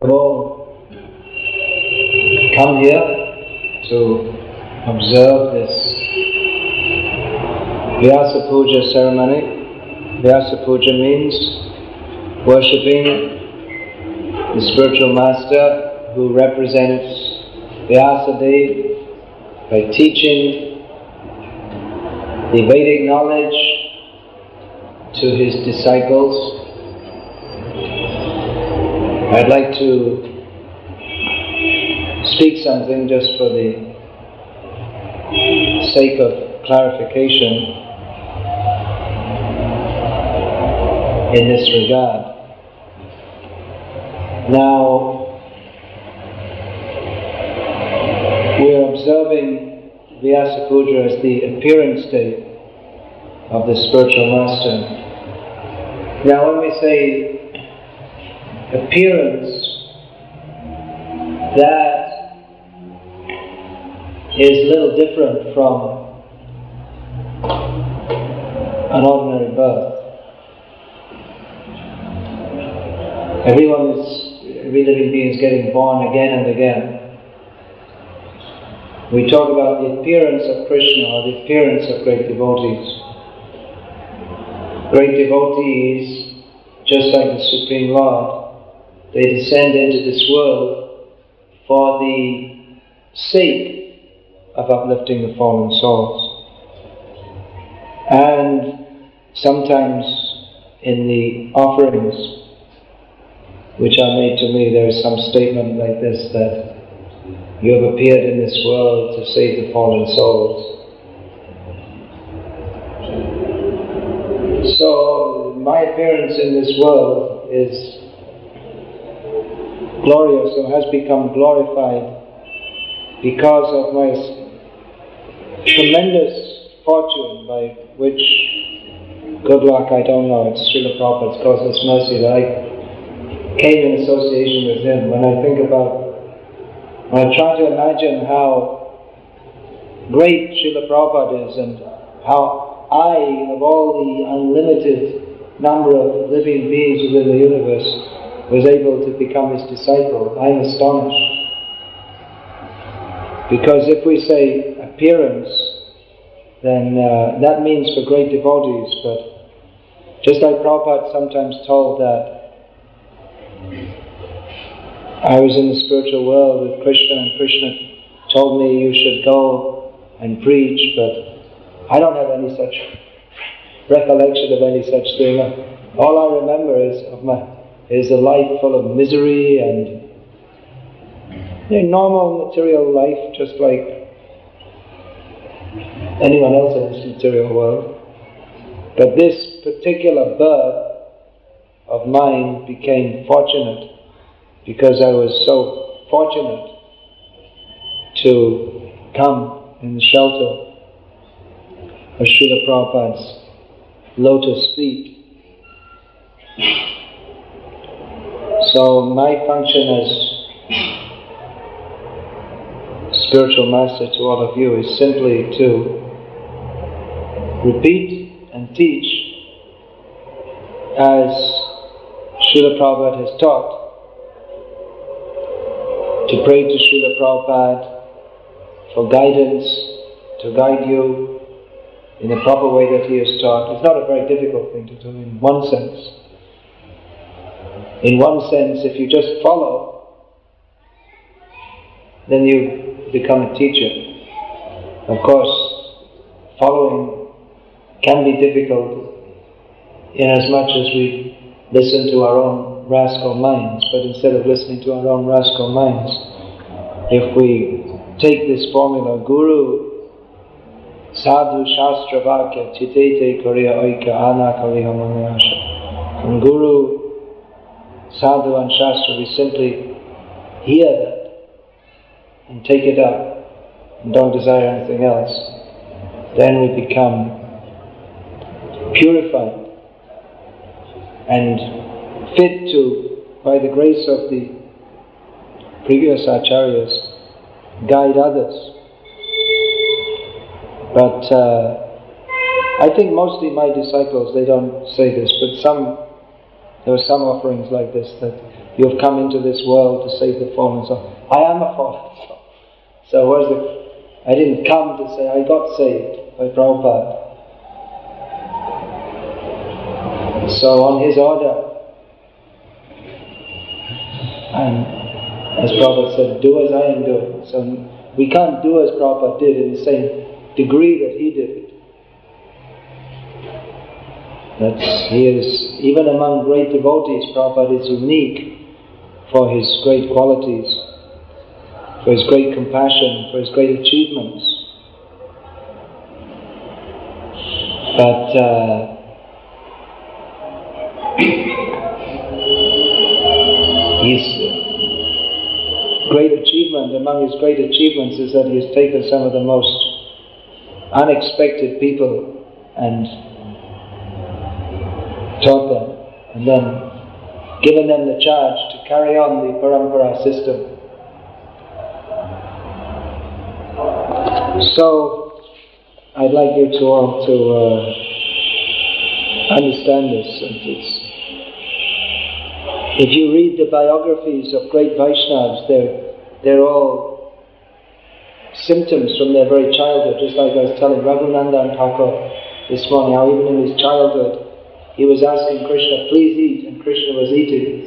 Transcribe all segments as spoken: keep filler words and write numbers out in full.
all come here to observe this Vyasa Puja ceremony. Vyasa Puja means worshipping the spiritual master who represents Vyasadeva by teaching the Vedic knowledge to his disciples. I'd like to speak something just for the sake of clarification in this regard. Now, we're observing Vyasa Puja as the appearance day of the spiritual master. Now, when we say appearance, that is a little different from an ordinary birth. Everyone is, every living being is getting born again and again. We talk about the appearance of Krishna or the appearance of great devotees. Great devotees, just like the Supreme Lord, they descend into this world for the sake of uplifting the fallen souls. And sometimes in the offerings which are made to me, there is some statement like this, that you have appeared in this world to save the fallen souls. So my appearance in this world is glorious, or has become glorified, because of my tremendous fortune, by which, good luck, I don't know, it's Srila Prabhupada's causeless mercy that I came in association with him. When I think about, when I try to imagine how great Srila Prabhupada is, and how I, of all the unlimited number of living beings within the universe, was able to become his disciple, I'm astonished. Because if we say appearance, then uh, that means for great devotees, but just like Prabhupada sometimes told that I was in the spiritual world with Krishna, and Krishna told me you should go and preach, but I don't have any such recollection of any such thing. All I remember is of my is a life full of misery and you know, normal material life, just like anyone else in this material world. But this particular birth of mine became fortunate because I was so fortunate to come in the shelter of Srila Prabhupada's lotus feet. So my function as spiritual master to all of you is simply to repeat and teach as Srila Prabhupada has taught, to pray to Srila Prabhupada for guidance, to guide you in the proper way that he has taught. It's not a very difficult thing to do in one sense. In one sense, if you just follow, then you become a teacher. Of course, following can be difficult in as much as we listen to our own rascal minds, but instead of listening to our own rascal minds, if we take this formula, Guru, Sadhu, Shastra, Vakya, Chitete, Kariya, Oika, Ana, Kariya, Manayasha. From Guru, Sadhu and Shastra, we simply hear that and take it up and don't desire anything else. Then we become purified and fit to, by the grace of the previous acharyas, guide others. But uh, I think mostly my disciples, they don't say this, but some, there are some offerings like this that you have come into this world to save the fallen soul. I am a fallen soul. So where's the... I didn't come to say I got saved by Prabhupada. So on his order, and as Prabhupada said, do as I am doing. So we can't do as Prabhupada did in the same degree that he did it. That's, he is, even among great devotees, Prabhupada is unique for his great qualities, for his great compassion, for his great achievements. But uh, his great achievement, among his great achievements, is that he has taken some of the most unexpected people and taught them, and then given them the charge to carry on the parampara system. So, I'd like you to all to uh, understand this. It's, if you read the biographies of great Vaishnavas, they're, they're all symptoms from their very childhood. Just like I was telling Raghunandan Thakur this morning, how even in his childhood, he was asking Krishna, please eat, and Krishna was eating.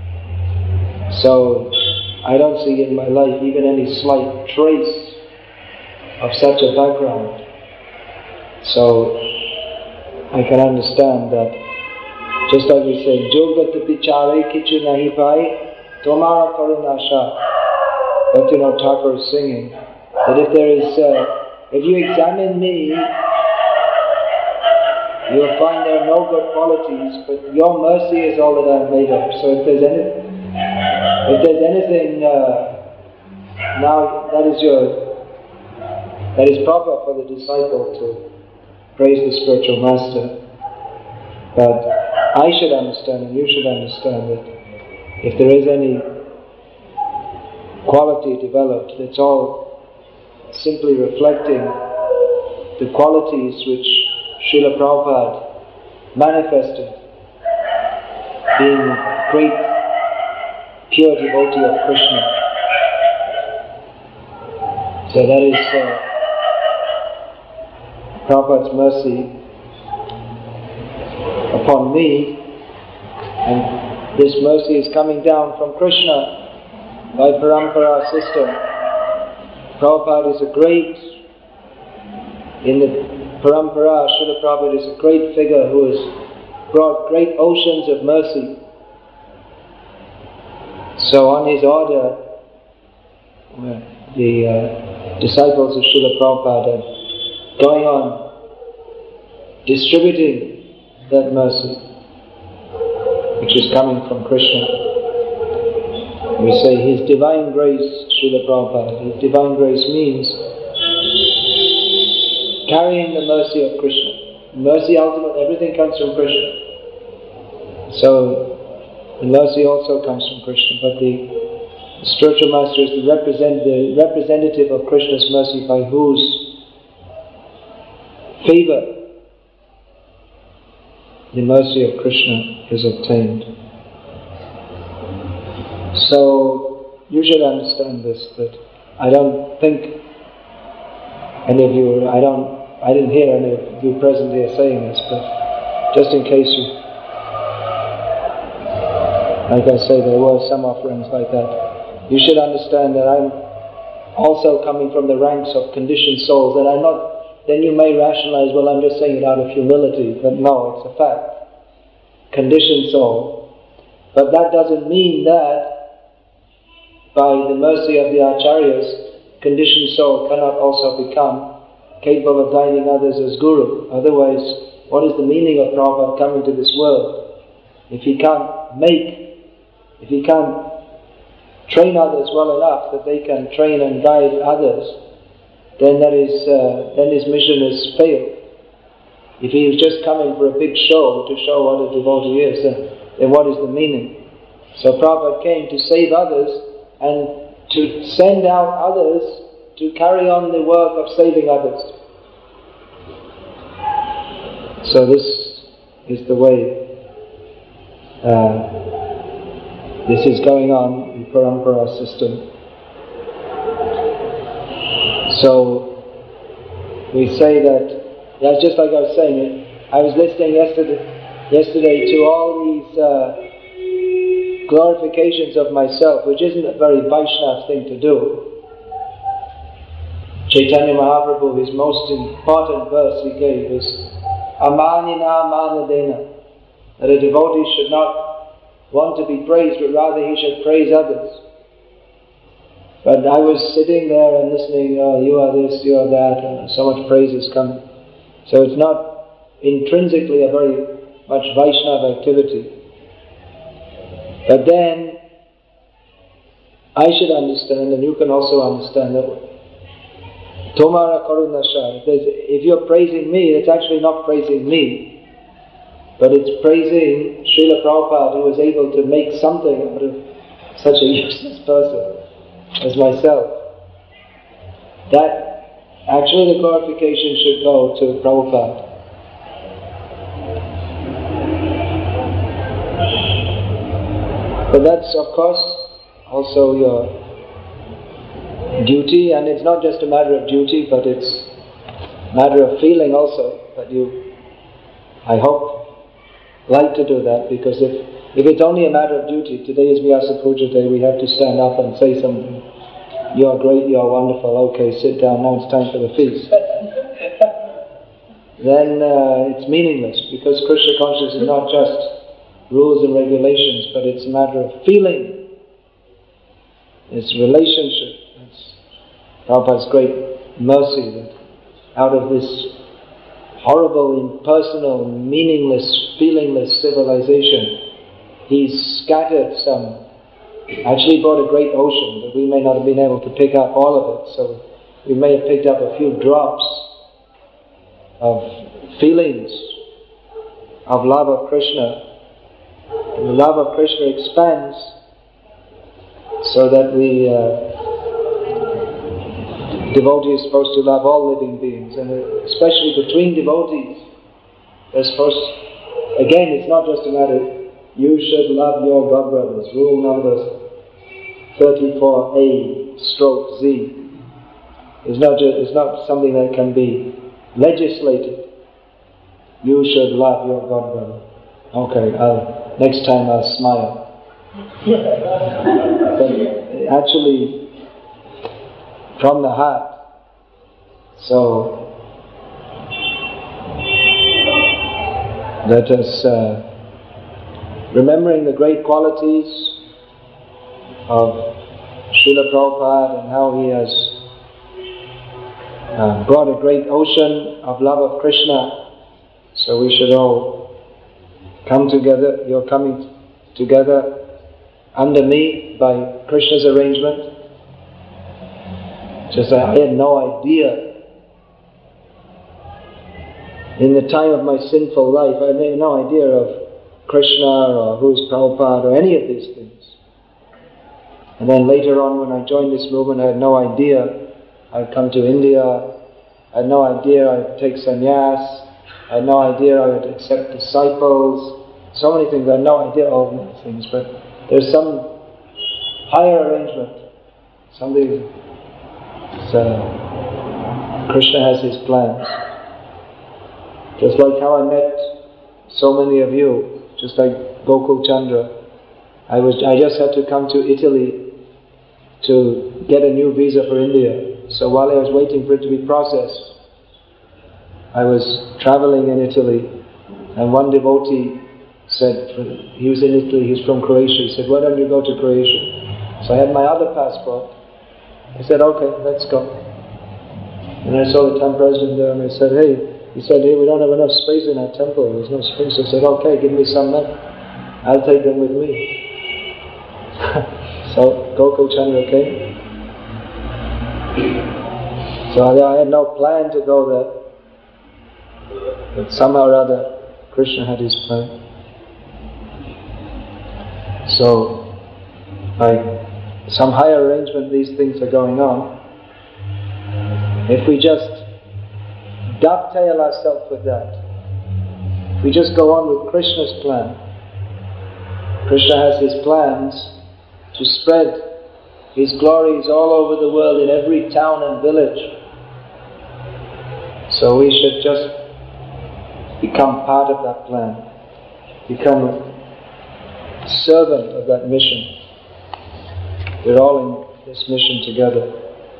So, I don't see in my life even any slight trace of such a background. So, I can understand that, just like we say, Jogat Bichare Kichu Nahi Pai, Tomara Karunasha. Bhaktivinoda Thakur is singing that if there is, uh, if you examine me, you will find there are no good qualities, but your mercy is all that I am made of. So if there's any, if there's anything, uh, now that is your, that is proper for the disciple to praise the spiritual master. But I should understand, and you should understand that if there is any quality developed, it's all simply reflecting the qualities which Srila Prabhupada manifested, being great pure devotee of Krishna. So that is uh, Prabhupada's mercy upon me, and this mercy is coming down from Krishna by parampara system. Prabhupada is a great, in the parampara, Srila Prabhupada is a great figure who has brought great oceans of mercy. So on his order, the uh, disciples of Srila Prabhupada are going on distributing that mercy which is coming from Krishna. We say His divine grace, Srila Prabhupada. His divine grace means carrying the mercy of Krishna. Mercy ultimately, everything comes from Krishna. So the mercy also comes from Krishna, but the, the spiritual master is the, represent, the representative of Krishna's mercy, by whose favor the mercy of Krishna is obtained. So you should understand this, that I don't think any of you, I don't I didn't hear any of you present here saying this, but just in case you, like I say, there were some offerings like that. You should understand that I'm also coming from the ranks of conditioned souls, that I'm not, then you may rationalize, well, I'm just saying it out of humility, but no, it's a fact. Conditioned soul. But that doesn't mean that by the mercy of the Acharyas, conditioned soul cannot also become capable of guiding others as Guru. Otherwise, what is the meaning of Prabhupada coming to this world? If he can't make, if he can't train others well enough that they can train and guide others, then that is, uh, then his mission has failed. If he is just coming for a big show to show what a devotee is, then, then what is the meaning? So Prabhupada came to save others and to send out others to carry on the work of saving others. So this is the way uh, this is going on, the parampara system. So we say that, yeah, just like I was saying, I was listening yesterday, yesterday to all these uh, glorifications of myself, which isn't a very Vaishnava thing to do. Chaitanya Mahaprabhu, his most important verse he gave is Amanina Manadena, that a devotee should not want to be praised, but rather he should praise others. But I was sitting there and listening, oh, you are this, you are that, and so much praise is coming. So it's not intrinsically a very much Vaishnava activity. But then, I should understand, and you can also understand that Tomara Karunasha, if you're praising me, it's actually not praising me, but it's praising Srila Prabhupada, who was able to make something out of such a useless person as myself. That actually the glorification should go to Prabhupada. But that's, of course, also your duty, and it's not just a matter of duty, but it's a matter of feeling also. But you, I hope, like to do that, because if, if it's only a matter of duty, today is Vyasa Puja Day, we have to stand up and say something. You are great, you are wonderful, okay, sit down, now it's time for the feast. Then uh, it's meaningless, because Krishna consciousness is not just rules and regulations, but it's a matter of feeling. It's relationship. It's Prabhupada's great mercy that out of this horrible, impersonal, meaningless, feelingless civilization, He's scattered some, actually brought a great ocean, but we may not have been able to pick up all of it, so we may have picked up a few drops of feelings of love of Krishna. And the love of Krishna expands so that we, uh, devotee is supposed to love all living beings, and especially between devotees, they're supposed, again, it's not just a matter, you should love your God brothers, rule number thirty-four A stroke Z. It's not just, it's not something that can be legislated. You should love your God brother. Okay, I'll, next time I'll smile. But actually, from the heart. So, let us, uh, remembering the great qualities of Srila Prabhupada and how he has uh, brought a great ocean of love of Krishna, so we should all come together. You're coming together under me by Krishna's arrangement. Just I had no idea. In the time of my sinful life, I had no idea of Krishna or who is Prabhupada or any of these things. And then later on when I joined this movement, I had no idea I'd come to India. I had no idea I'd take sannyas. I had no idea I would accept disciples. So many things, I had no idea all these things, but there's some higher arrangement. Something, uh, Krishna has his plans. Just like how I met so many of you, just like Gokul Chandra. I was I just had to come to Italy to get a new visa for India. So while I was waiting for it to be processed, I was traveling in Italy, and one devotee said, he was in Italy, he's from Croatia, he said, why don't you go to Croatia? So I had my other passport. I said, okay, let's go. And I saw the town president there, and I said, hey, he said, hey, we don't have enough space in our temple, there's no space. I said, okay, give me some men, I'll take them with me. So Gokul Chandra came. So I had no plan to go there, but somehow or other Krishna had his plan. So by some higher arrangement these things are going on. If we just dovetail ourselves with that, if we just go on with Krishna's plan, Krishna has his plans to spread his glories all over the world in every town and village. So we should just become part of that plan, become a servant of that mission. We're all in this mission together.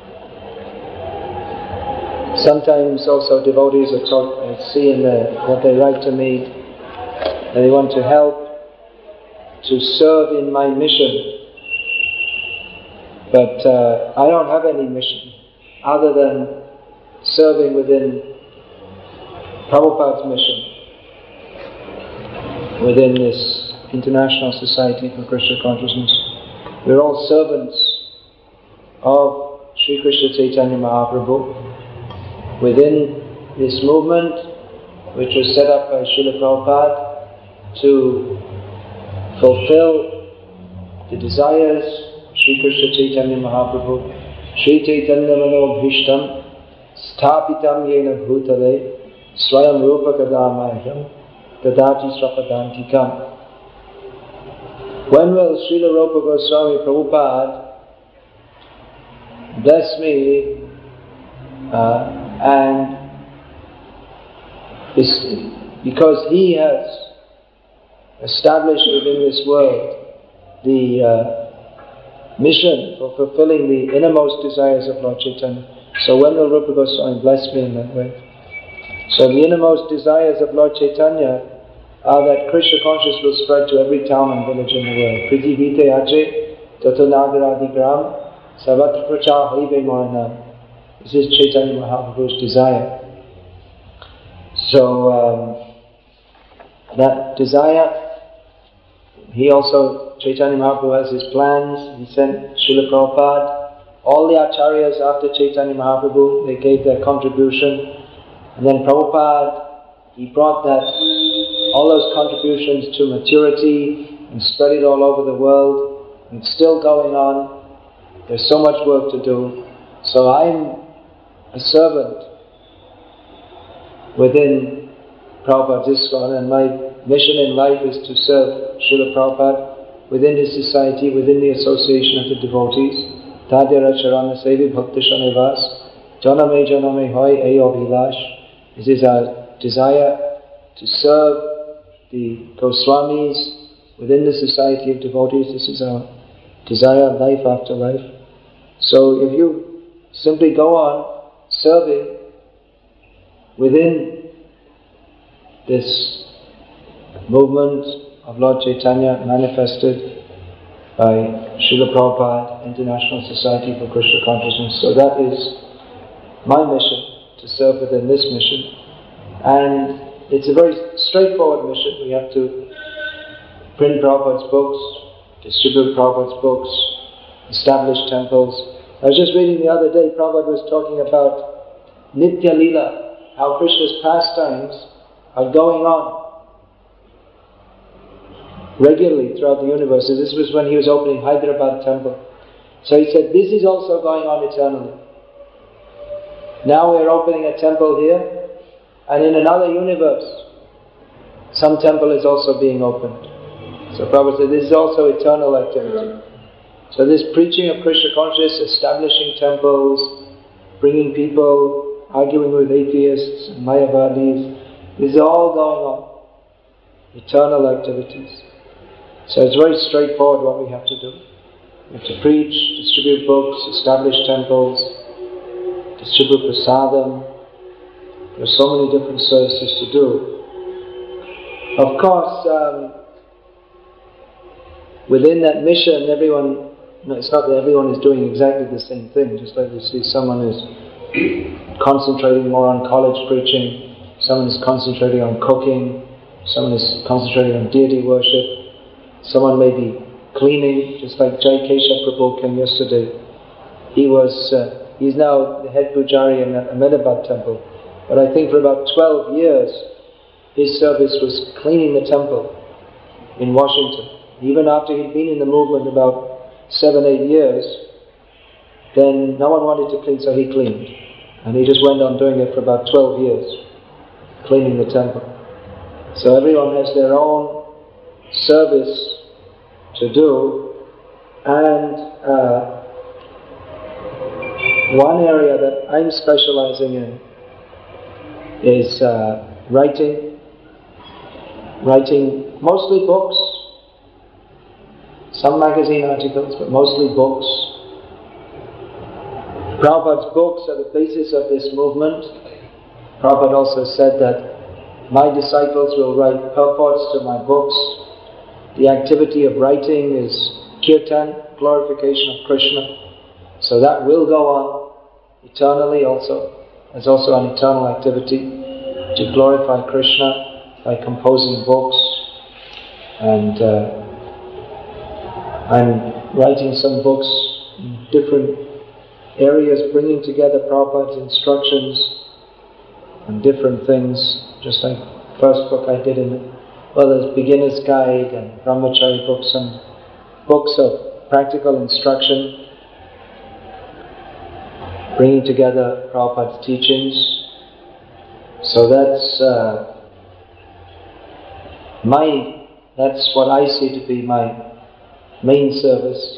Sometimes also devotees are taught, I see in the, what they write to me, that they want to help to serve in my mission. But uh, I don't have any mission other than serving within Prabhupada's mission, within this International Society for Krishna Consciousness. We're all servants of Sri Krishna Chaitanya Mahaprabhu within this movement, which was set up by Srila Prabhupada to fulfill the desires of Sri Krishna Chaitanya Mahaprabhu. Sri Chaitanya Mano Bhishtam Sthapitam Yena Bhutale Swayam Rupa Kadamahyam Tadati Srapadantikam. When will Srila Rupa Goswami Prabhupada bless me uh, and because he has established within this world the uh, mission for fulfilling the innermost desires of Lord Chaitanya. So when will Rupa Goswami bless me in that way? So the innermost desires of Lord Chaitanya are that Krishna consciousness will spread to every town and village in the world. Priti vite ache tato nagaradi gram savatra prachar haive mohanam. This is Chaitanya Mahaprabhu's desire. So um, that desire, he also, Chaitanya Mahaprabhu has his plans. He sent Srila Prabhupada. All the acharyas after Chaitanya Mahaprabhu, they gave their contribution. And then Prabhupada, he brought that, all those contributions to maturity and spread it all over the world. And it's still going on. There's so much work to do. So I'm a servant within Prabhupada's ISKCON, and my mission in life is to serve Srila Prabhupada within his society, within the association of the devotees. Tadyara Charana Sevi Bhakti Shanivas Janame Janame Hoy Ayo Vilash. This is our desire to serve the Goswamis within the society of devotees. This is our desire, life after life. So if you simply go on serving within this movement of Lord Chaitanya manifested by Srila Prabhupada, International Society for Krishna Consciousness. So that is my mission, to serve within this mission. And it's a very straightforward mission. We have to print Prabhupada's books, distribute Prabhupada's books, establish temples. I was just reading the other day, Prabhupada was talking about Nitya Lila, how Krishna's pastimes are going on regularly throughout the universe. So this was when he was opening Hyderabad temple. So he said, this is also going on eternally. Now we're opening a temple here, and in another universe, some temple is also being opened. So Prabhupada said, this is also eternal activity. So this preaching of Krishna consciousness, establishing temples, bringing people, arguing with atheists and Mayavadis, this is all going on. Eternal activities. So it's very straightforward what we have to do. We have to preach, distribute books, establish temples, distribute prasadam. There are so many different services to do. Of course, um, within that mission, everyone, no, it's not that everyone is doing exactly the same thing. Just like you see someone is concentrating more on college preaching, someone is concentrating on cooking, someone is concentrating on deity worship, someone may be cleaning, just like Jai Keshav Prabhu came yesterday. He was, uh, he's now the head pujari in the Ahmedabad temple. But I think for about twelve years, his service was cleaning the temple in Washington. Even after he'd been in the movement about seven, eight years, then no one wanted to clean, so he cleaned. And he just went on doing it for about twelve years, cleaning the temple. So everyone has their own service to do. And uh, one area that I'm specializing in is uh, writing, writing mostly books, some magazine articles, but mostly books. Prabhupada's books are the basis of this movement. Prabhupada also said that my disciples will write purports to my books. The activity of writing is kirtan, glorification of Krishna. So that will go on eternally also. There's also an eternal activity to glorify Krishna by composing books. And uh, I'm writing some books in different areas, bringing together Prabhupada's instructions on different things, just like the first book I did in, well, there's Beginner's Guide and Brahmachari books, some books of practical instruction, bringing together Prabhupada's teachings. So that's uh, my, that's what I see to be my main service.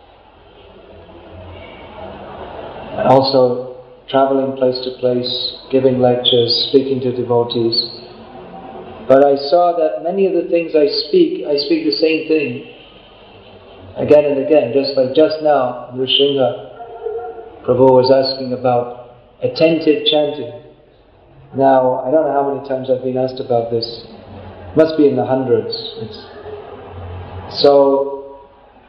Also traveling place to place, giving lectures, speaking to devotees. But I saw that many of the things I speak, I speak the same thing again and again, just like just now, Nrsimha Prabhu was asking about attentive chanting. Now, I don't know how many times I've been asked about this. It must be in the hundreds. It's so,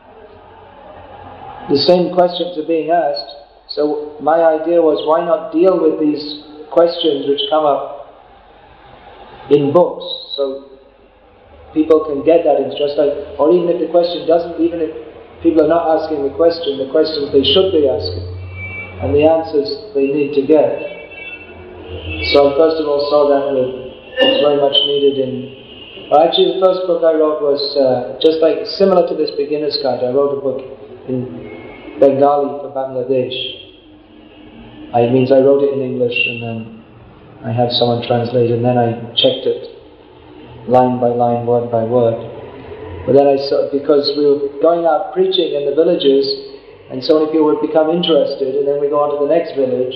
the same questions are being asked. So my idea was, why not deal with these questions which come up in books, so people can get that. It's just like, or even if the question doesn't, even if people are not asking the question, the questions they should be asking, and the answers they need to get. So I first of all saw that it's very much needed in... Well, actually the first book I wrote was uh, just like, similar to this Beginner's Guide. I wrote a book in Bengali for Bangladesh. I means I wrote it in English and then I had someone translate it, and then I checked it line by line, word by word. But then I saw, because we were going out preaching in the villages, and so many people would become interested, and then we go on to the next village.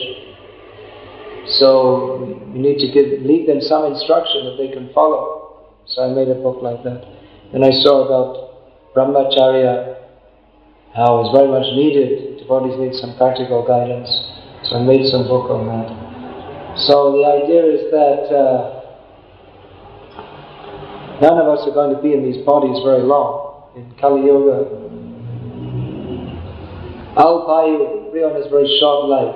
So we need to give, lead them some instruction that they can follow. So I made a book like that. Then I saw about Brahmacharya, how it's very much needed. Devotees need some practical guidance. So I made some book on that. So the idea is that uh, none of us are going to be in these bodies very long. In Kali Yuga, Alpayu, everyone has very short life.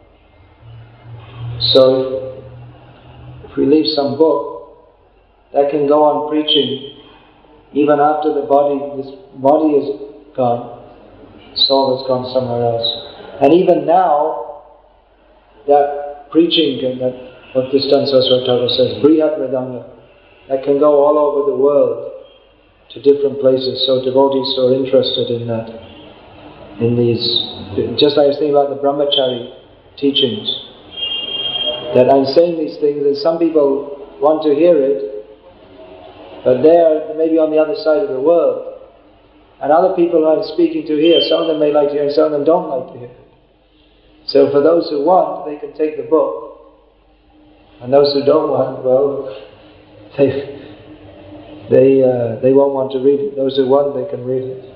So if, if we leave some book that can go on preaching even after the body, this body is gone, soul has gone somewhere else. And even now, that preaching and that what this Saswara Thakur says, Brihat Vedanga, that can go all over the world to different places. So devotees who are interested in that, in these, just like I was thinking about the Brahmachari teachings, that I'm saying these things and some people want to hear it, but they're maybe on the other side of the world. And other people who I'm speaking to here, some of them may like to hear and some of them don't like to hear. So for those who want, they can take the book. And those who don't want, well, they they uh, they won't want to read it. Those who want, they can read it.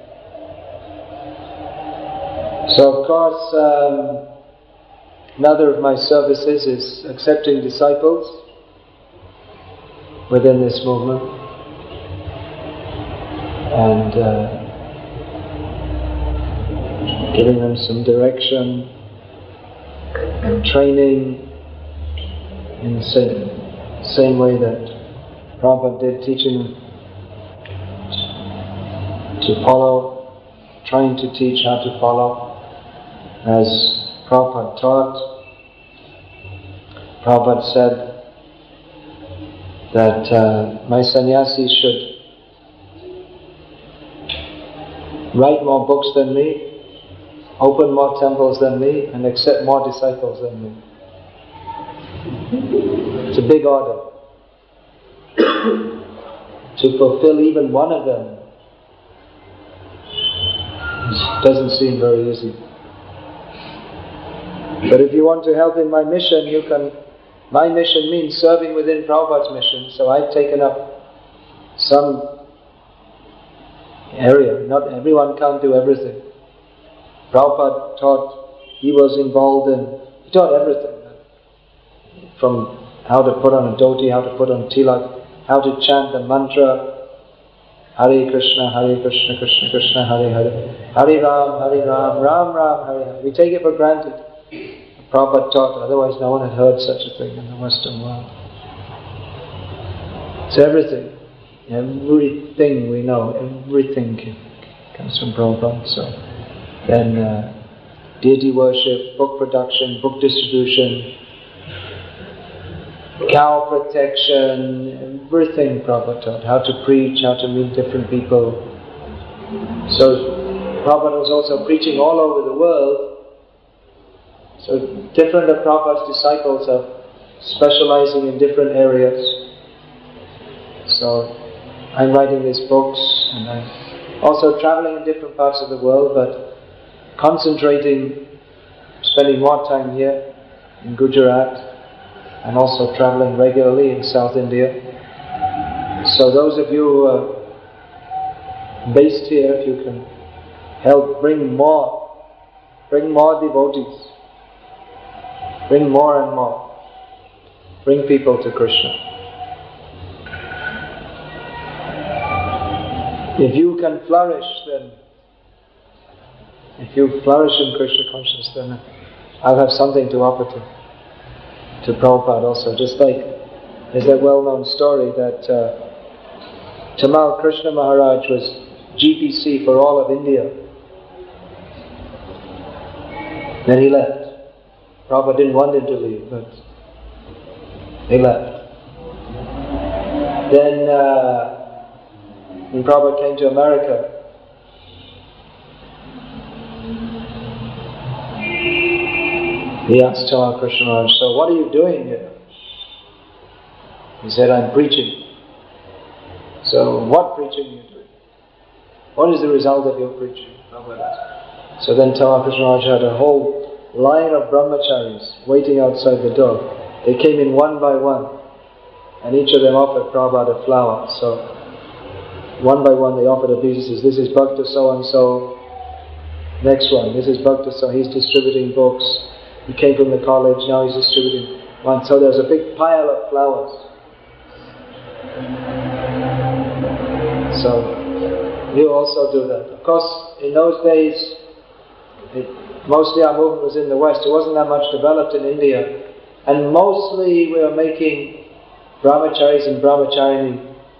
So of course, um, another of my services is accepting disciples within this movement. And uh, giving them some direction and training in the same, same way that Prabhupada did, teaching to follow, trying to teach how to follow as Prabhupada taught. Prabhupada said that uh, my sannyasis should write more books than me, open more temples than me, and accept more disciples than me. It's a big order. To fulfill even one of them It doesn't seem very easy. But if you want to help in my mission, you can. My mission means serving within Prabhupada's mission, so I've taken up some area. Not everyone can't do everything. Prabhupada taught, he was involved in, he taught everything. From how to put on a dhoti, how to put on tilak, how to chant the mantra, Hare Krishna, Hare Krishna, Krishna Krishna, Hare Hare, Hare Ram, Hare Ram, Ram Ram, Hare Hare. We take it for granted. Prabhupada taught, otherwise no one had heard such a thing in the Western world. So everything, everything we know, everything comes from Prabhupada. So then uh, deity worship, book production, book distribution, cow protection, everything Prabhupada taught. How to preach, how to meet different people. So Prabhupada was also preaching all over the world. So different of Prabhupada's disciples are specializing in different areas. So I'm writing these books and I'm also traveling in different parts of the world, but concentrating, spending more time here in Gujarat and also traveling regularly in South India. So those of you who are based here, if you can help bring more, bring more devotees. Bring more and more. Bring people to Krishna. If you can flourish, then if you flourish in Krishna consciousness, then I'll have something to offer to to Prabhupada also. Just like there's that well-known story that uh, Tamal Krishna Maharaj was G P C for all of India. Then he left. Prabhupada didn't want him to leave, but he left. Then, uh, when Prabhupada came to America, he asked Tamal Krishna Maharaj, so what are you doing here? He said, I'm preaching. So, what preaching are you doing? What is the result of your preaching? Prabhupada asked. So then Tamal Krishna Maharaj had a whole line of brahmacharis waiting outside the door. They came in one by one, and each of them offered Prabhupada a flower. So, one by one they offered a piece. He says, this is Bhakta so-and-so. Next one, this is Bhakta so, he's distributing books. He came from the college, now he's distributing one. So there's a big pile of flowers. So, you also do that. Of course, in those days, it, mostly our movement was in the West. It wasn't that much developed in India. And mostly we were making brahmacharis and brahmacharini.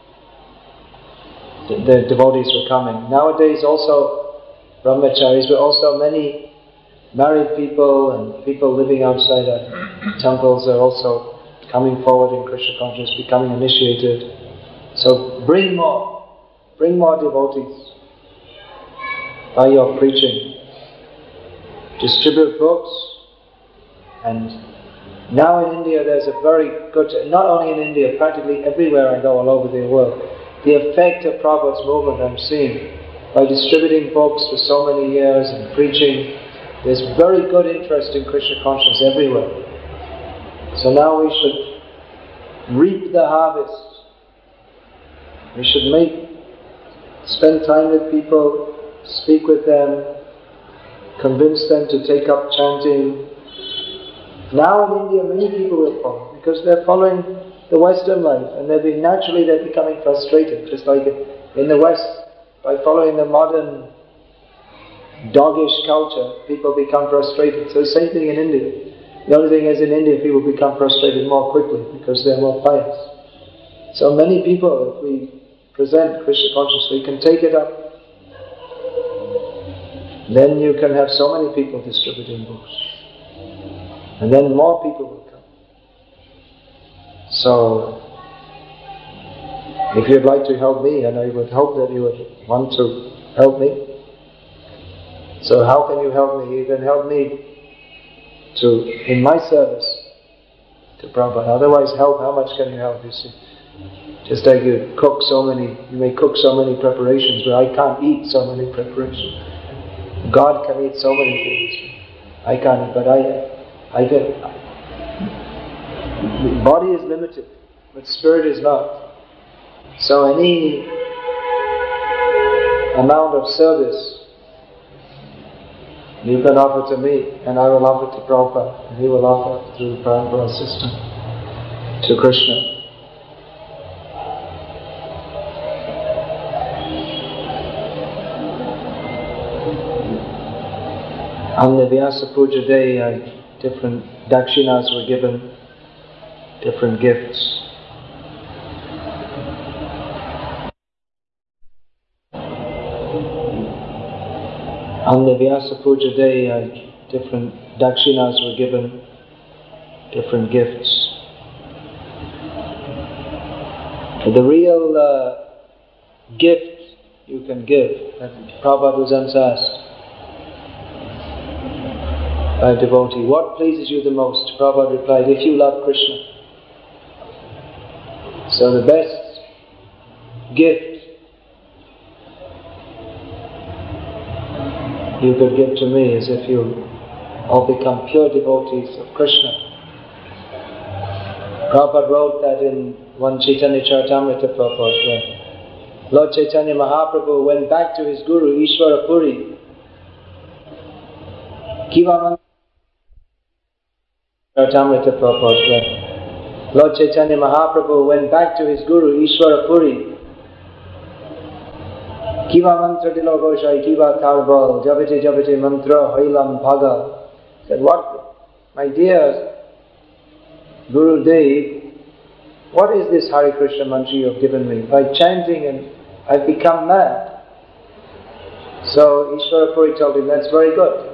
The, the devotees were coming. Nowadays also brahmacharis, but also many married people and people living outside our temples are also coming forward in Krishna consciousness, becoming initiated. So bring more. Bring more devotees by your preaching. Distribute books, and now in India there's a very good, not only in India, practically everywhere I go all over the world, the effect of Prabhupada's movement I'm seeing by distributing books for so many years and preaching. There's very good interest in Krishna consciousness everywhere. So now we should reap the harvest. We should make, spend time with people, speak with them, convince them to take up chanting. Now in India many people will follow because they're following the Western life and they're being, naturally they're becoming frustrated, just like in the West, by following the modern doggish culture, people become frustrated. So the same thing in India. The only thing is in India people become frustrated more quickly because they're more pious. So many people, if we present Krishna consciousness, we can take it up. Then you can have so many people distributing books. And then more people will come. So, if you'd like to help me, and I would hope that you would want to help me. So how can you help me? You can help me to, in my service to Prabhupada. Otherwise help, how much can you help, you see? Just like you cook so many, you may cook so many preparations, but I can't eat so many preparations. God can eat so many things. I can't eat, but I, I get. The body is limited, but spirit is not. So any amount of service you can offer to me, and I will offer to Prabhupada, and he will offer through the Parampara system to Krishna. On the Vyasa Puja day, uh, different dakshinas were given, different gifts. On the Vyasa Puja day, uh, different dakshinas were given, different gifts. The real uh, gift you can give, that Prabhupada was once asked by a devotee, what pleases you the most? Prabhupada replied, if you love Krishna. So the best gift you could give to me is if you all become pure devotees of Krishna. Prabhupada wrote that in one Chaitanya Charitamrita purport, where Lord Chaitanya Mahaprabhu went back to his guru Ishvara Puri. Kiva Charitamrita purport, where Lord Chaitanya Mahaprabhu went back to his guru Ishvara Puri. Kiva mantra dilo goshai, kiva tarbal, jabate jabate mantra hailam bhaga. Said, what, my dear Guru Dev, what is this Hare Krishna mantra you have given me? By chanting and I've become mad. So Ishvara Puri told him, that's very good.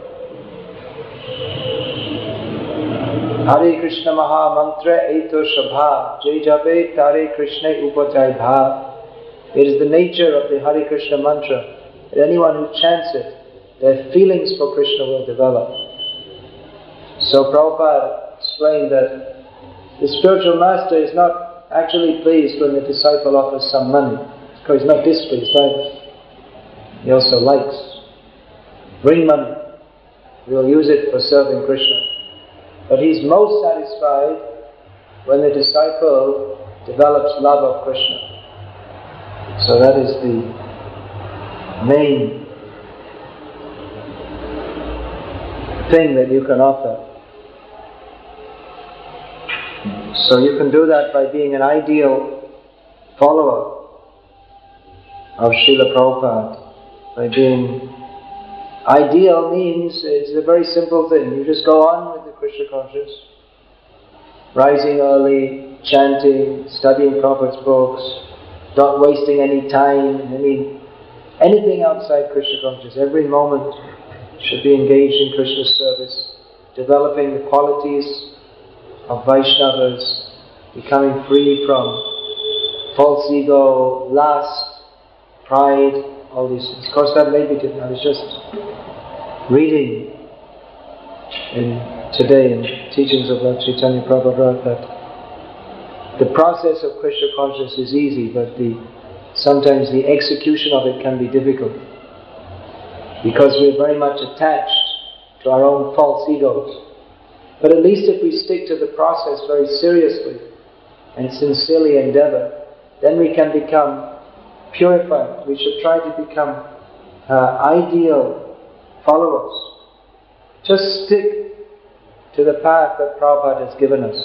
Hare Krishna Maha Mantra Eto Shabha, Jai Jabe Tare Krishna Upajai Bha. It is the nature of the Hare Krishna mantra that anyone who chants it, their feelings for Krishna will develop. So Prabhupada explained that the spiritual master is not actually pleased when the disciple offers some money, because he's not displeased either. He also likes. Bring money, we will use it for serving Krishna. But he's most satisfied when the disciple develops love of Krishna. So that is the main thing that you can offer. So you can do that by being an ideal follower of Srila Prabhupada. By being ideal means it's a very simple thing. You just go on with the Krishna conscious, rising early, chanting, studying Prabhupada's books, not wasting any time, any anything outside Krishna consciousness. Every moment should be engaged in Krishna's service, developing the qualities of Vaishnavas, becoming free from false ego, lust, pride, all these things. Of course that may be different. I was just reading in today in teachings of Lord Chaitanya Prabhupada that the process of Krishna consciousness is easy, but the sometimes the execution of it can be difficult because we're very much attached to our own false egos. But at least if we stick to the process very seriously and sincerely endeavor, then we can become purified. We should try to become uh, ideal followers. Just stick to the path that Prabhupada has given us.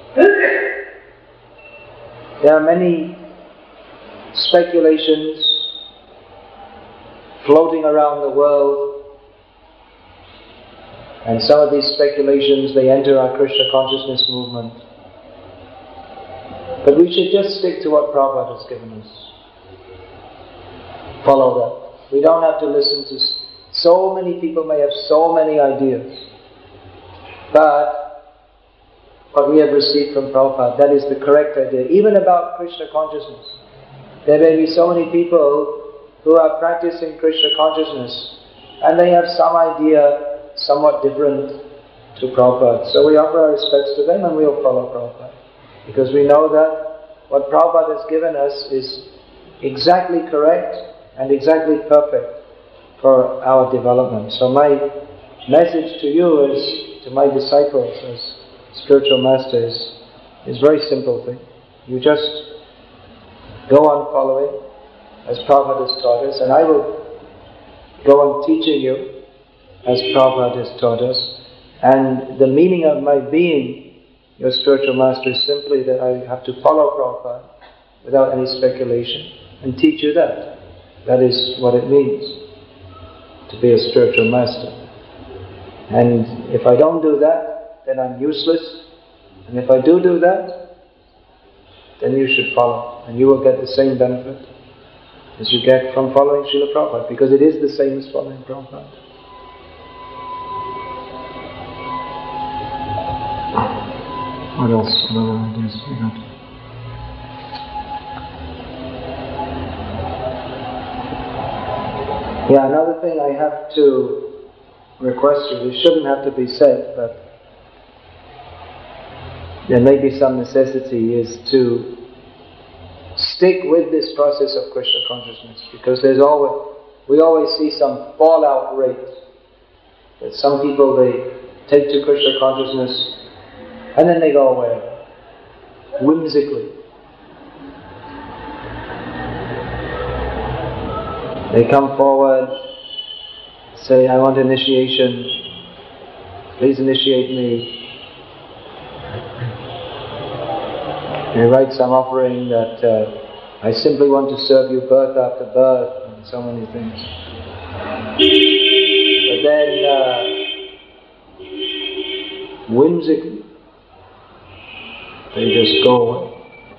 There are many speculations floating around the world, and some of these speculations, they enter our Krishna consciousness movement. But we should just stick to what Prabhupada has given us. Follow that. We don't have to listen to... So many people may have so many ideas, but what we have received from Prabhupada, that is the correct idea. Even about Krishna consciousness. There may be so many people who are practicing Krishna consciousness and they have some idea somewhat different to Prabhupada. So we offer our respects to them and we will follow Prabhupada. Because we know that what Prabhupada has given us is exactly correct and exactly perfect. for our development. So my message to you is, to my disciples as spiritual masters, is very simple thing. You just go on following as Prabhupada has taught us, and I will go on teaching you as Prabhupada has taught us. And the meaning of my being your spiritual master is simply that I have to follow Prabhupada without any speculation and teach you that. That is what it means to be a spiritual master. And if I don't do that, then I'm useless. And if I do do that, then you should follow. And you will get the same benefit as you get from following Srila Prabhupada, because it is the same as following Prabhupada. What else? What other ideas we got? Yeah, another thing I have to request you, this shouldn't have to be said, but there may be some necessity, is to stick with this process of Krishna consciousness, because there's always, we always see some fallout rate. That some people, they take to Krishna consciousness and then they go away, whimsically. They come forward, say, I want initiation, please initiate me. They write some offering that uh, I simply want to serve you birth after birth, and so many things. But then, uh, whimsically, they just go away.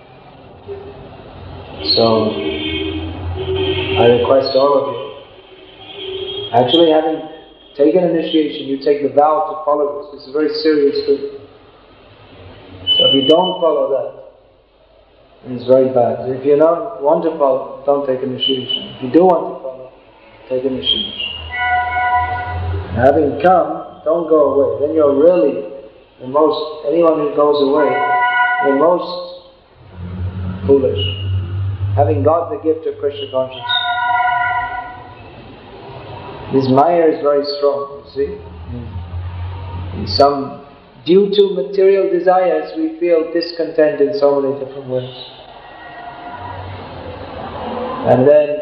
So, I request all of you, actually having taken initiation, you take the vow to follow this. This is a very serious thing. So if you don't follow that, then it's very bad. If you don't want to follow, don't take initiation. If you do want to follow, take initiation. Having come, don't go away. Then you're really the most, anyone who goes away, the most foolish. Having got the gift of Krishna consciousness. This Maya is very strong, you see. In some, due to material desires, we feel discontent in so many different ways. And then,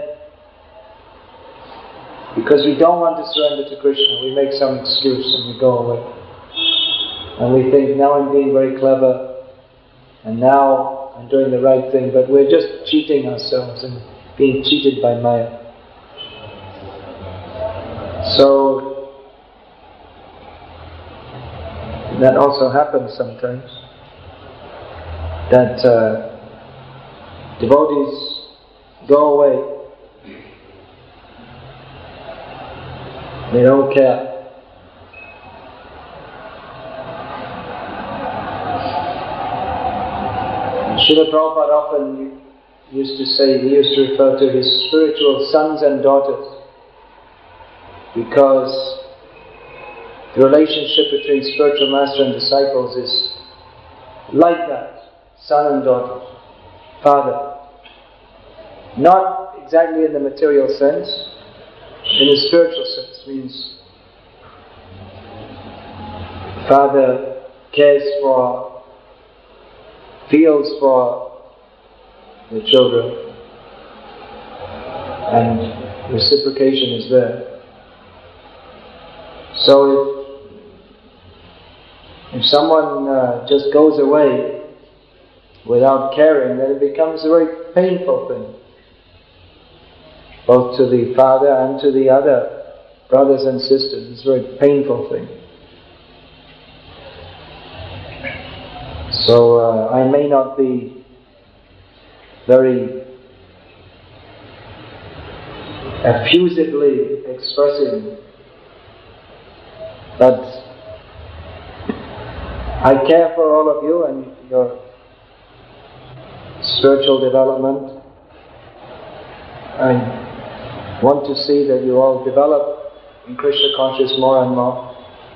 because we don't want to surrender to Krishna, we make some excuse and we go away. And we think, now I'm being very clever, and now I'm doing the right thing, but we're just cheating ourselves and being cheated by Maya. So, that also happens sometimes, that uh, devotees go away, they don't care. Srila Prabhupada often used to say, he used to refer to his spiritual sons and daughters, because the relationship between spiritual master and disciples is like that, son and daughter, father. Not exactly in the material sense, in the spiritual sense, means father cares for, feels for the children, and reciprocation is there. So if, if someone uh, just goes away without caring, then it becomes a very painful thing, both to the father and to the other brothers and sisters. It's a very painful thing. So uh, I may not be very effusively expressing, but I care for all of you and your spiritual development. I want to see that you all develop in Krishna consciousness more and more.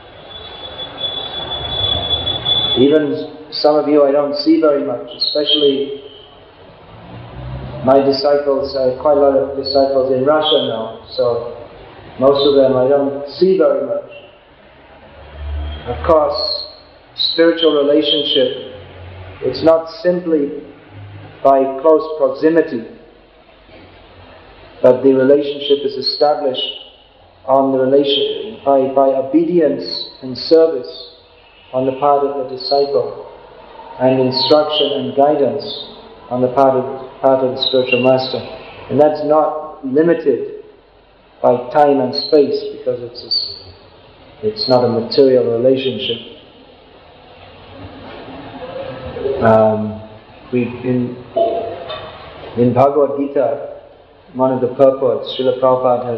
Even some of you I don't see very much, especially my disciples. I have quite a lot of disciples in Russia now, so most of them I don't see very much. Of course, spiritual relationship, it's not simply by close proximity, but the relationship is established on the relation by, by obedience and service on the part of the disciple, and instruction and guidance on the part of, part of the spiritual master. And that's not limited by time and space, because it's a, it's not a material relationship. Um, we in in Bhagavad Gita, one of the purports, Srila Prabhupada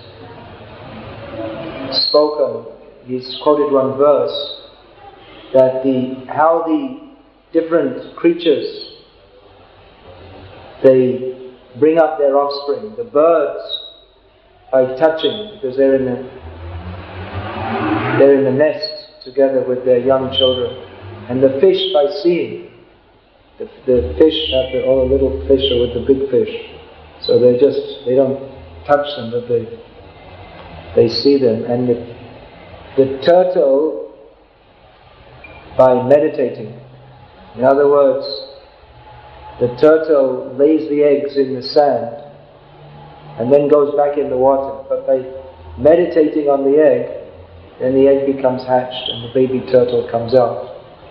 has spoken. He's quoted one verse that the how the different creatures, they bring up their offspring. The birds by touching, because they're in the they're in the nest together with their young children, and the fish by seeing. The, the fish have the, all the little fish are with the big fish, so they just they don't touch them, but they they see them. And the, the turtle by meditating. In other words, the turtle lays the eggs in the sand and then goes back in the water. But by meditating on the egg, then the egg becomes hatched and the baby turtle comes out.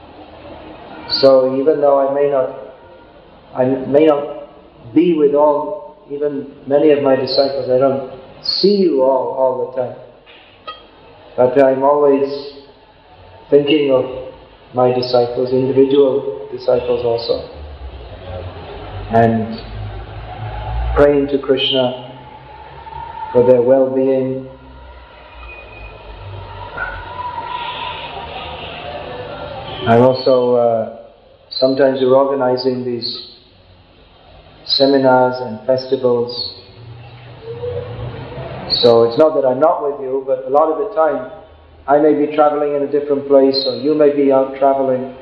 So even though I may not, I may not be with all, even many of my disciples, I don't see you all all the time. But I'm always thinking of my disciples, individual disciples also, and praying to Krishna for their well-being. I'm also, uh, sometimes we're organizing these seminars and festivals. So it's not that I'm not with you, but a lot of the time I may be traveling in a different place, or you may be out traveling.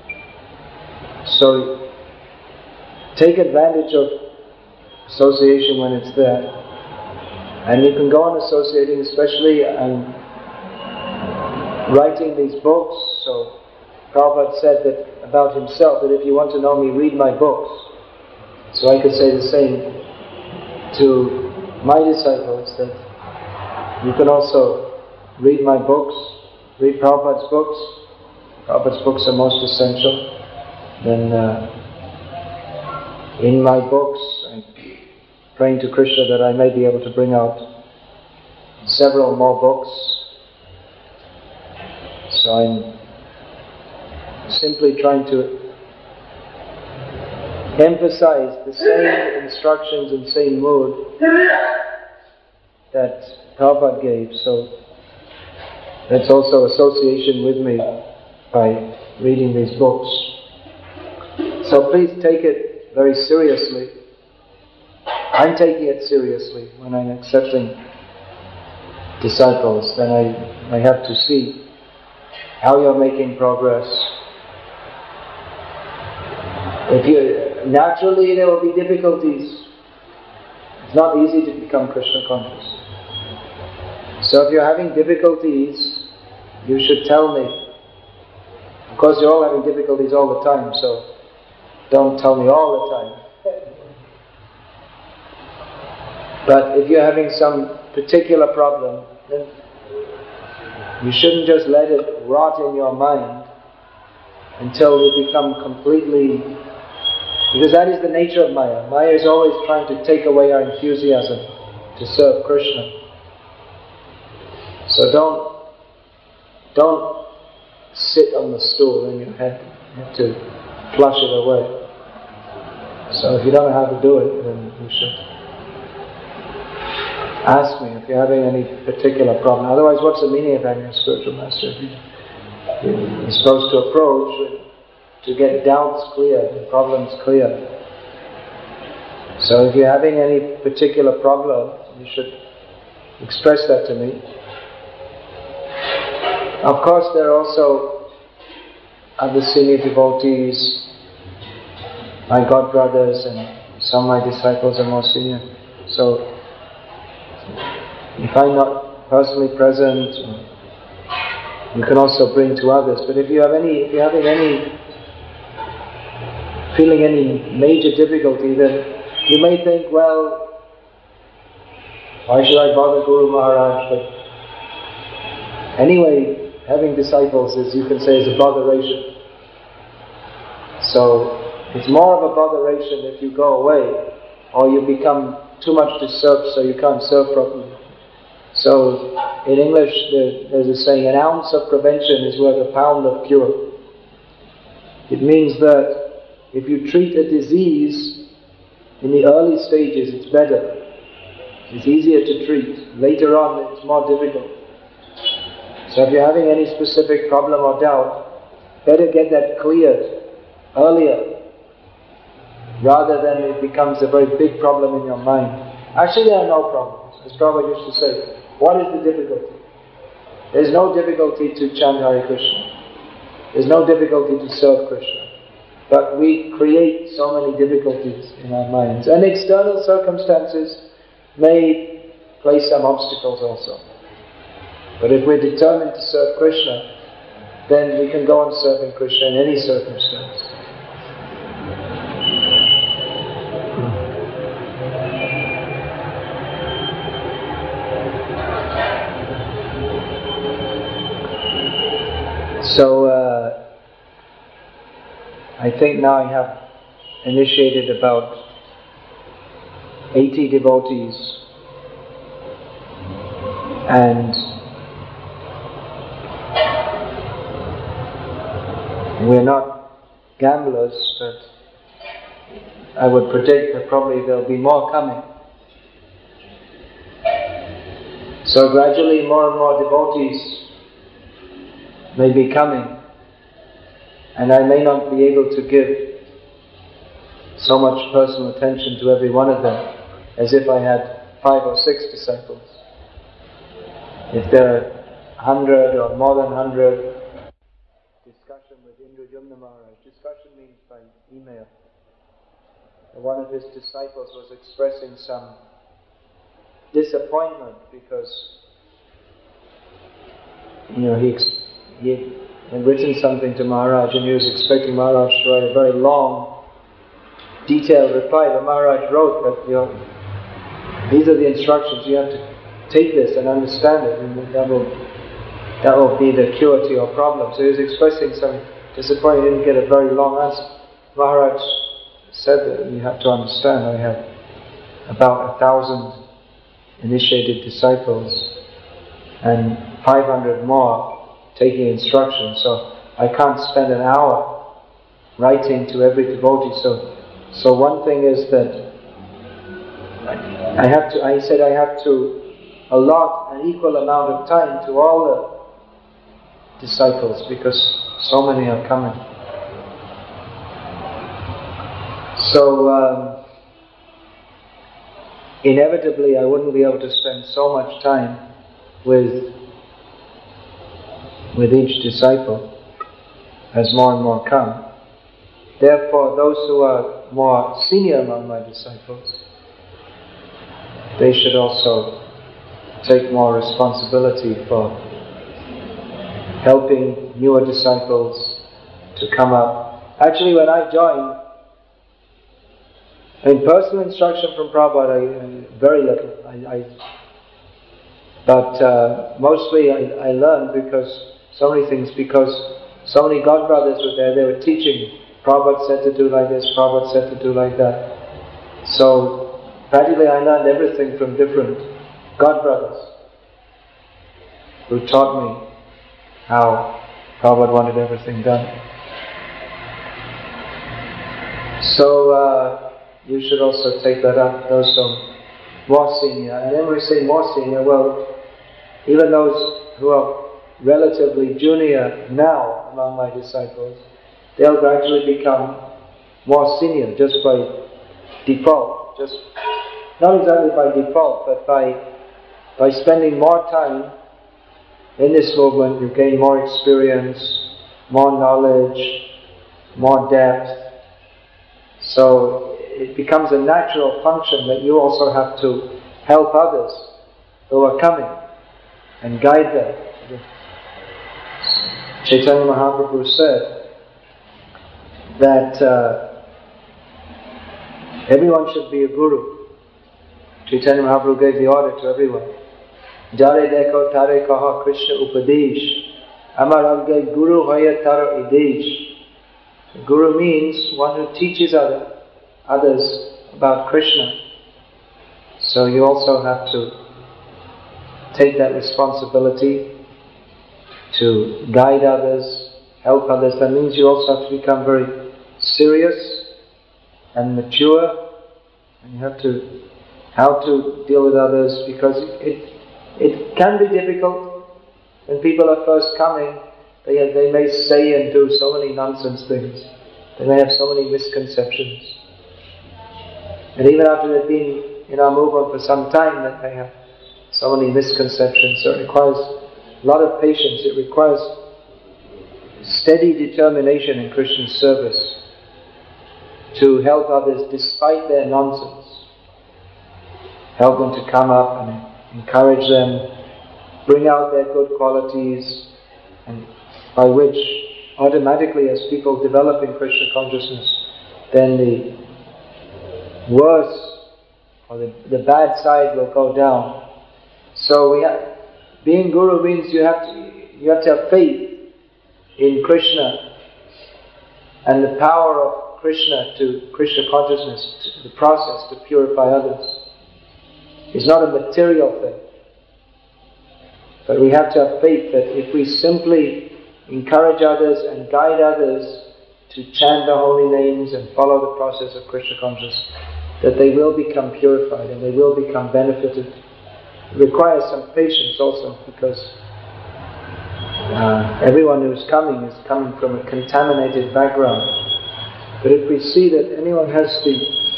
So take advantage of association when it's there. And you can go on associating, especially and writing these books. So Prabhupada said that about himself, that if you want to know me, read my books. So I could say the same to my disciples, that you can also read my books, read Prabhupada's books. Prabhupada's books are most essential. Then uh, in my books, I'm praying to Krishna that I may be able to bring out several more books. So I'm simply trying to emphasize the same instructions and same mood that Prabhupada gave. So that's also association with me by reading these books. So please take it very seriously. I'm taking it seriously when I'm accepting disciples. Then I, I have to see how you're making progress. If you, naturally there will be difficulties. It's not easy to become Krishna conscious. So if you're having difficulties, you should tell me. Of course you're all having difficulties all the time, so don't tell me all the time. But if you're having some particular problem, then you shouldn't just let it rot in your mind until you become completely... Because that is the nature of Maya. Maya is always trying to take away our enthusiasm to serve Krishna. So don't, don't sit on the stool in your head. You have to flush it away. So if you don't know how to do it, then you should ask me if you're having any particular problem. Otherwise, what's the meaning of having a spiritual master? You're supposed to approach to get doubts cleared, problems cleared. So if you're having any particular problem, you should express that to me. Of course, there are also other senior devotees, my godbrothers, and some of my disciples are more senior. So If I'm not personally present, you can also bring to others. But if you have any, if you're having any, feeling any major difficulty, then you may think, well, why should I bother Guru Maharaj? But anyway, having disciples is, you can say, is a botheration. So it's more of a botheration if you go away, or you become too much disturbed so you can't serve properly. So in English there's a saying, an ounce of prevention is worth a pound of cure. It means that if you treat a disease in the early stages, it's better. It's easier to treat. Later on it's more difficult. So if you're having any specific problem or doubt, better get that cleared earlier, rather than it becomes a very big problem in your mind. Actually, there are no problems. As Prabhupada used to say, what is the difficulty? There's no difficulty to chant Hare Krishna. There's no difficulty to serve Krishna. But we create so many difficulties in our minds. And external circumstances may place some obstacles also. But if we're determined to serve Krishna, then we can go on serving Krishna in any circumstance. So, uh, I think now I have initiated about eighty devotees, and we're not gamblers, but I would predict that probably there'll be more coming. So gradually more and more devotees may be coming, and I may not be able to give so much personal attention to every one of them as if I had five or six disciples. If there are a hundred or more than a hundred, discussion with Indradyumna Maharaj. Discussion means by email. And one of his disciples was expressing some disappointment because, you know, he ex- he had written something to Maharaj and he was expecting Maharaj to write a very long, detailed reply. But Maharaj wrote that, you know, these are the instructions, you have to take this and understand it, and that will, that will be the cure to your problem. So he was expressing some disappointment. He didn't get a very long answer. Maharaj said that you have to understand, I have about a thousand initiated disciples and five hundred more taking instructions, so I can't spend an hour writing to every devotee. So, so one thing is that I have to. I said I have to allot an equal amount of time to all the disciples because so many are coming. So um, inevitably, I wouldn't be able to spend so much time with. with each disciple as more and more come. Therefore, those who are more senior among my disciples, they should also take more responsibility for helping newer disciples to come up. Actually, when I joined, in personal instruction from Prabhupada, I, I, very little. I, I, but uh, mostly I, I learned because so many things, because so many God brothers were there, they were teaching. Prabhupada said to do like this, Prabhupada said to do like that. So practically I learned everything from different God brothers who taught me how Prabhupada wanted everything done. So uh, you should also take that up, those who are more senior. And then we say more senior, well, even those who are relatively junior now among my disciples, they'll gradually become more senior just by default. Just not exactly by default, but by by spending more time in this movement, you gain more experience, more knowledge, more depth. So it becomes a natural function that you also have to help others who are coming and guide them. Chaitanya Mahaprabhu said that uh, everyone should be a guru. Chaitanya Mahaprabhu gave the order to everyone. Jare dekho tare kaha Krishna upadesh. Amar agge guru hoya taro idesh. Guru means one who teaches other, others about Krishna. So you also have to take that responsibility to guide others, help others. That means you also have to become very serious and mature, and you have to how to deal with others, because it it can be difficult when people are first coming. They they may say and do so many nonsense things. They may have so many misconceptions, and even after they've been in our movement for some time, that they have so many misconceptions. So it requires a lot of patience. It requires steady determination in Christian service to help others despite their nonsense. Help them to come up and encourage them, bring out their good qualities, and by which automatically, as people develop in Krishna consciousness, then the worse or the, the bad side will go down. So we have, being guru means you have to you have to have faith in Krishna and the power of Krishna to Krishna consciousness, to the process to purify others. It's not a material thing, but we have to have faith that if we simply encourage others and guide others to chant the holy names and follow the process of Krishna consciousness, that they will become purified and they will become benefited. It requires some patience also, because uh, everyone who is coming is coming from a contaminated background. But if we see that anyone has the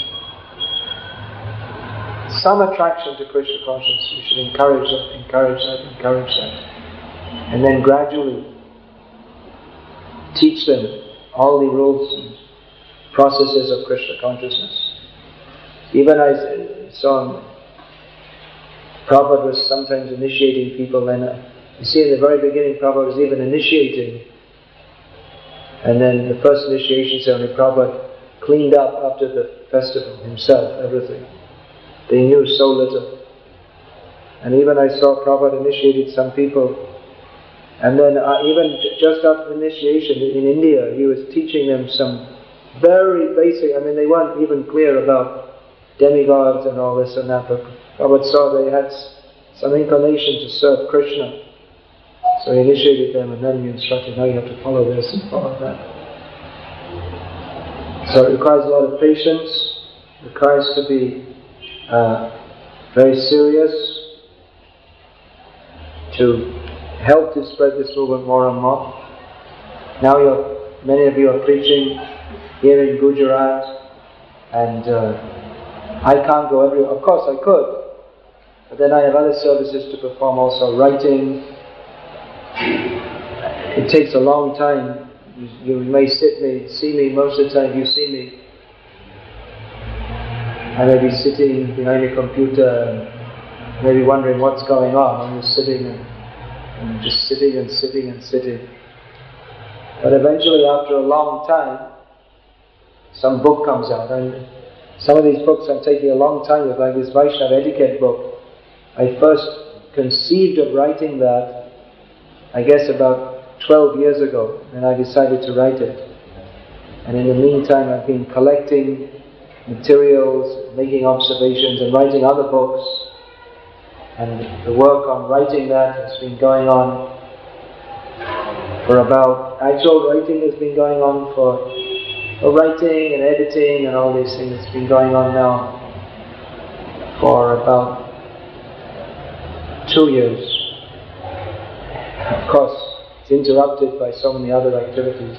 some attraction to Krishna consciousness, we should encourage that, encourage that, encourage that, and then gradually teach them all the rules and processes of Krishna consciousness. Even I saw Prabhupada was sometimes initiating people, and uh, you see in the very beginning Prabhupada was even initiating, and then the first initiation ceremony Prabhupada cleaned up after the festival himself, everything. They knew so little. And even I saw Prabhupada initiated some people, and then uh, even j- just after initiation in India, he was teaching them some very basic, I mean they weren't even clear about demigods and all this and that, but Prabhupada saw they had some inclination to serve Krishna. So he initiated them, and then he instructed, now you have to follow this and follow that. So it requires a lot of patience, it requires to be uh, very serious, to help to spread this movement more and more. Now you're, many of you are preaching here in Gujarat, and uh, I can't go everywhere. Of course I could, but then I have other services to perform also. Writing, it takes a long time. You, you may sit me, see me, most of the time you see me, I may be sitting behind a computer and maybe wondering what's going on. I'm just sitting and, and just sitting and sitting and sitting. But eventually, after a long time, some book comes out. And some of these books I'm taking a long time with, like this Vaishnava etiquette book. I first conceived of writing that, I guess about twelve years ago, and I decided to write it. And in the meantime, I've been collecting materials, making observations, and writing other books. And the work on writing that has been going on for about, actual writing has been going on for, for writing and editing and all these things. It's been going on now for about two years. Of course, it's interrupted by so many other activities.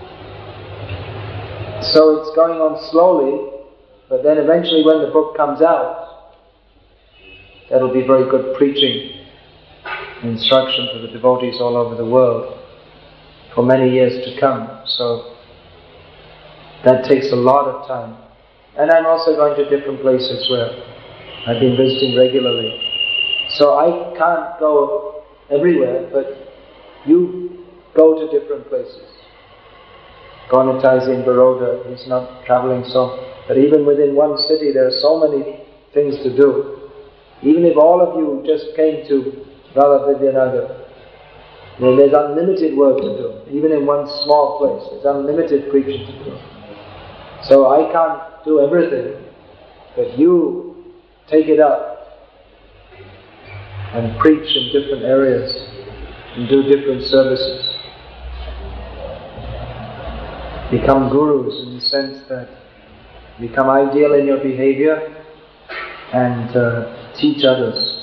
So it's going on slowly, but then eventually when the book comes out, that'll be very good preaching, instruction for the devotees all over the world for many years to come. So that takes a lot of time. And I'm also going to different places where I've been visiting regularly. So I can't go everywhere, but you go to different places. Gaunatha is in Baroda, he's not traveling so, but even within one city there are so many things to do. Even if all of you just came to Radha Vidyanagar, then there's unlimited work to do. Even in one small place, there's unlimited preaching to do. So I can't do everything, but you take it up and preach in different areas and do different services. Become gurus in the sense that become ideal in your behavior and uh, teach others.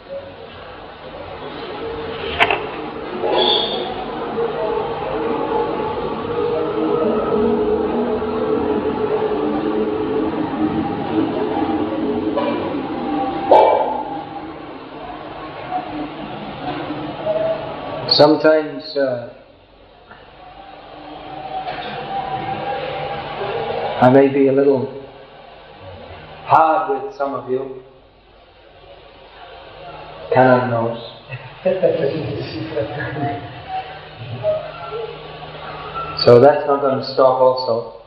Sometimes uh, I may be a little hard with some of you. Canon knows. So that's not going to stop also.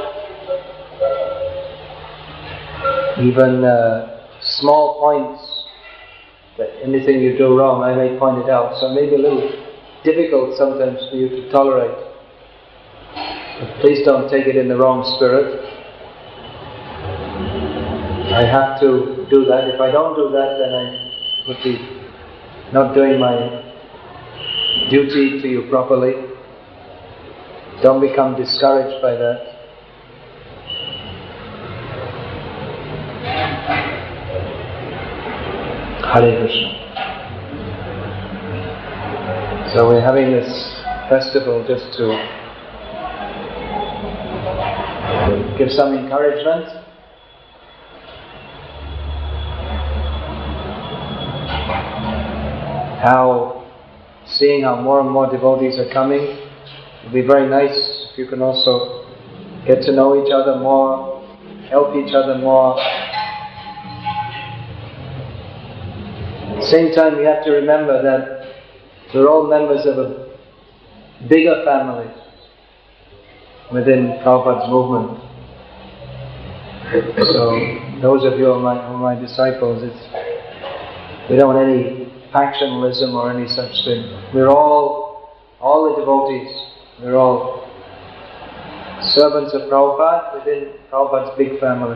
Even uh, small points, that anything you do wrong, I may point it out. So it may be a little difficult sometimes for you to tolerate. But please don't take it in the wrong spirit. I have to do that. If I don't do that, then I would be not doing my duty to you properly. Don't become discouraged by that. Hare Krishna. So we're having this festival just to give some encouragement. How, seeing how more and more devotees are coming, it would be very nice if you can also get to know each other more, help each other more. At the same time, we have to remember that we're all members of a bigger family within Prabhupada's movement. So, those of you who are my, who are my disciples, it's, we don't want any factionalism or any such thing. We're all, all the devotees, we're all servants of Prabhupada within Prabhupada's big family.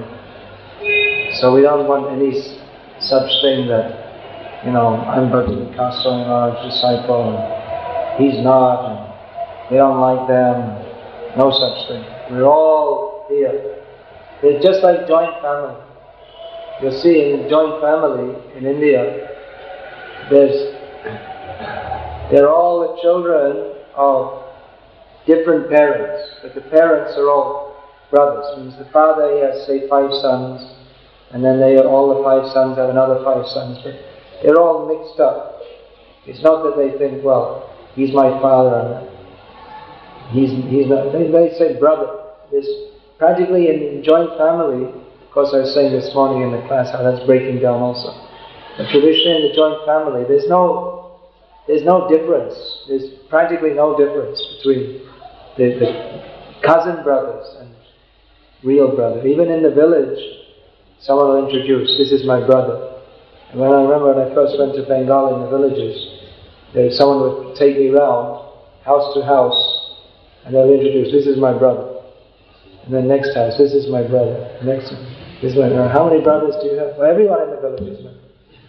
So we don't want any such thing that, you know, I'm Bhakti Vikas Swami's disciple, and he's not, and we don't like them. No such thing. We're all here. It's just like joint family. You'll see in joint family in India, there's they're all the children of different parents, but the parents are all brothers. It means the father, he has, say, five sons, and then they all the five sons have another five sons, but they're all mixed up. It's not that they think, well, he's my father and he's he's not. They, they say brother. There's practically in joint family. Of course, I was saying this morning in the class how that's breaking down also. But traditionally in the joint family, there's no there's no difference. There's practically no difference between the, the cousin brothers and real brother. Even in the village, someone will introduce, this is my brother. And when I remember when I first went to Bengal in the villages, there someone would take me round, house to house, and they'll introduce, this is my brother. And then next house, this is my brother. Next, this is my brother. How many brothers do you have? Well, everyone in the village is my brother.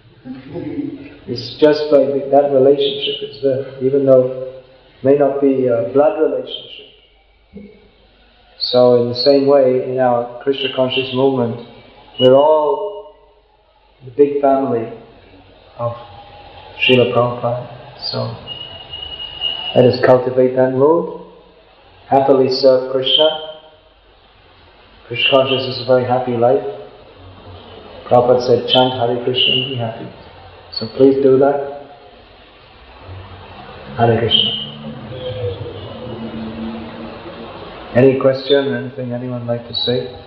It's just like that relationship is there, even though it may not be a blood relationship. So in the same way, in our Krishna conscious movement, we're all the big family of Srila Prabhupada. So let us cultivate that mood, happily serve Krishna. Krishna consciousness is a very happy life. Prabhupada said, chant Hare Krishna and be happy. So please do that. Hare Krishna. Any question, anything anyone would like to say?